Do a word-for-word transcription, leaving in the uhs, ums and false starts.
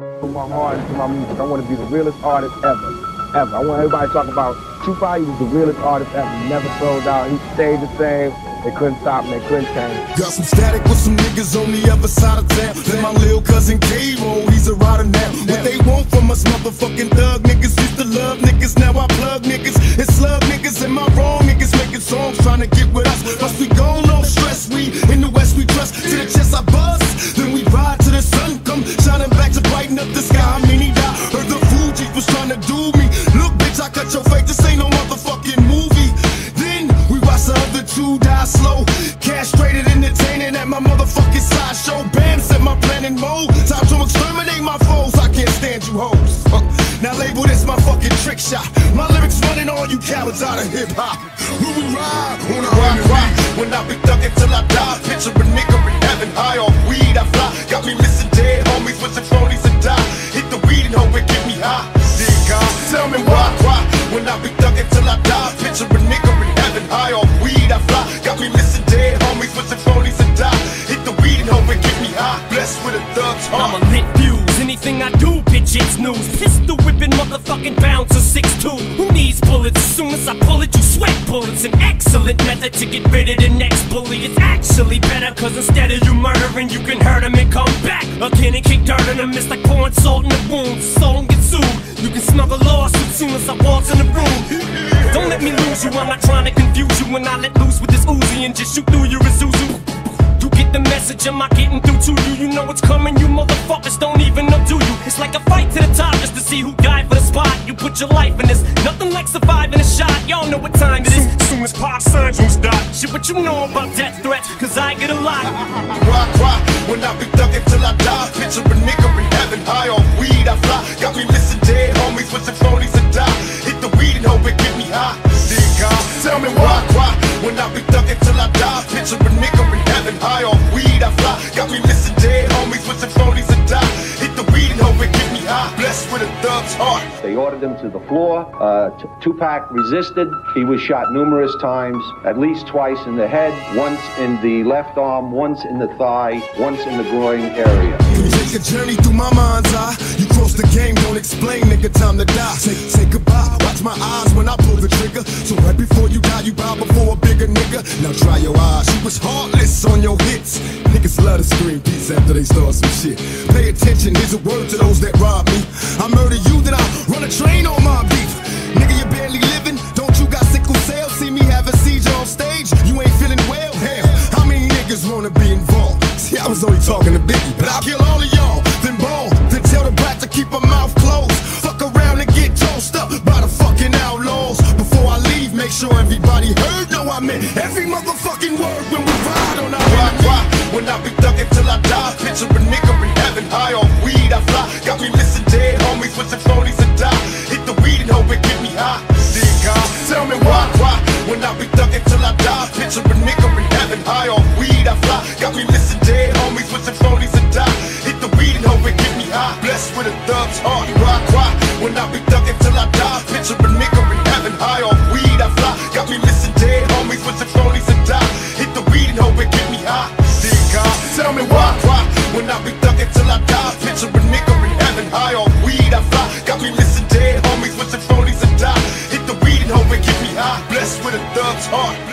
Put my heart into my music. I want to be the realest artist ever. Ever. I want everybody to talk about Tupac. He was the realest artist ever. He never sold out. He stayed the same. They couldn't stop him. They couldn't change. Got some static with some niggas on the other side of town. Then my little cousin K-Roll, he's a rider now. What they want from us motherfucking thug niggas. Used to love niggas, now I plug niggas. It's slug niggas, am I wrong? Niggas making songs trying to get with us. Must we go, no stress, we in the west we trust. To the chest I bust, then we ride to the sun come. Shining back to brighten up the sky. I mean he died, heard the Fugees was trying to do me. Look bitch, I cut your face, this ain't no motherfucking movie. Then we watch the other two die slow. Castrated, entertaining at my motherfucking sideshow. Bam, set my plan in mode. Time to exterminate my foes, I can't stand you hoes. uh, Now label this my fucking trick shot. My lyrics running all you cowards out of hip-hop. When we ride on a rock, rock. When I be thugging till I die. Picture a nigga in heaven, high off weed I fly. Got me missing dead homies with some phonies and die. Hit the weed and hope it get me high. Dear God, tell me why, why. When I be thugging till I die. Picture a nigga in heaven, high off weed I fly. Got me missing dead homies with some phonies and die. Hit the weed and hope it get me high. Blessed with a thug's heart. I'm a lit fuse. Anything I do, bitch, it's news. Pistol whipping, motherfucking bouncer six two. Who needs bullets? As soon as I pull it, you sweat bullets. An excellent method to get rid of the next bully. It's actually better, cause instead of you murdering, you can hurt him and come back again and kick dirt in him. It's like pouring salt in the wound. Soul and get sued. You can smell a lawsuit as soon as I walk in the room. Don't let me lose you, I'm not trying to confuse you. When I let loose with this Uzi and just shoot through your Isuzu. You get the message, am I getting through to you? You know what's coming, you motherfuckers don't even know, do you? It's like a fight to the top just to see who died for the spot. You put your life in this, nothing like surviving a shot. Y'all know what time it is, as soon as Pop Sanjos die. Shit, what you know about death threats, cause I get a lot. Rock, rock, when I be thugging till I die. Picture a nigga in heaven, high off weed I fly. Got me missing dead homies with some phonies and die. Hit the weed and hope it get me high. Dear God, tell me why, why. When I be thugging till I die. Picture a nigga in heaven, high off weed I fly. Got me missing dead homies with some phonies and die. Hit the weed and hope it get me high. Blessed with a thug's heart. They ordered him to the floor. Uh, T Tupac resisted. He was shot numerous times, at least twice in the head, once in the left arm, once in the thigh, once in the groin area. You take a journey through my mind's eye. You cross the game, don't explain, nigga, time to die. Say, say goodbye, watch my eyes when I pull the trigger. So right before you die, you bow before a bigger nigga. Now dry your eyes, you was heartless on your hits. Niggas love to scream peace after they start some shit. Pay attention, here's a word to those that rob me. I murder you, then I run a train on my beef. Nigga, you barely living, don't you got sickle cell? See me have a seizure on stage, you ain't feeling well? Hell, how many niggas wanna be involved? See, I was only talking to Biggie, but I'll kill all of y'all, then ball. Then tell the brat to keep her mouth closed. Fuck around and get tossed up by the fucking outlaws. Before I leave, make sure everybody heard. No, I meant every motherfucking word when we ride on our rock, rock. When I be thugging till I die. Picture a nigga in heaven, high off weed I fly. Got me missing dead homies with some phonies and die. Hit the weed and hope it get me high. Dear God, tell me why, why. When I be thugging till I die. Picture a nigga in heaven, high off weed I fly. Got me missing dead homies with some phonies and die. Hit the weed and hope it get me high. Blessed with a thug's heart. Rock, rock. When I be thugging till I die. Picture a nigga in heaven, high off weed I fly. Got me missing dead homies with some phonies and die. Hit the weed and hope it get me high. Dear God, tell me why, why. When I be thugging till I die. Picture a nigga in heaven, high off weed I fly. Got me missing dead homies with some phonies and die. Hit the weed and hope it get me high. Blessed with a thug's heart.